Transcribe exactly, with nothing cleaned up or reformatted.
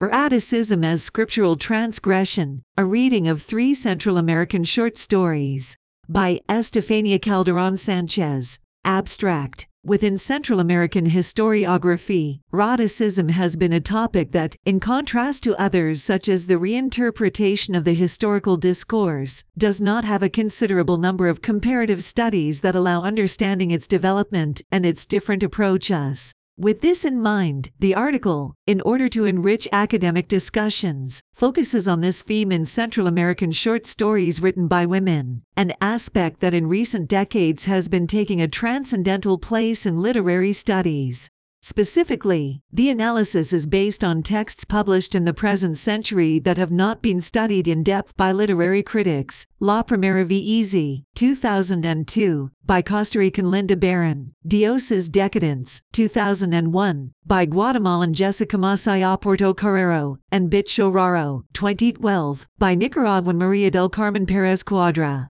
Eroticism as Scriptural Transgression, a reading of three Central American short stories by Estefania Calderon Sanchez. Abstract. Within Central American historiography, eroticism has been a topic that, in contrast to others such as the reinterpretation of the historical discourse, does not have a considerable number of comparative studies that allow understanding its development and its different approaches. With this in mind, the article, in order to enrich academic discussions, focuses on this theme in Central American short stories written by women, an aspect that in recent decades has been taking a transcendental place in literary studies. Specifically, the analysis is based on texts published in the present century that have not been studied in depth by literary critics. La Primera Vez, two thousand two, by Costa Rican Linda Barron. Dios's Decadence, two thousand one, by Guatemalan Jessica Masaya Portocarrero, and Bicho Raro, twenty twelve, by Nicaraguan Maria del Carmen Perez Cuadra.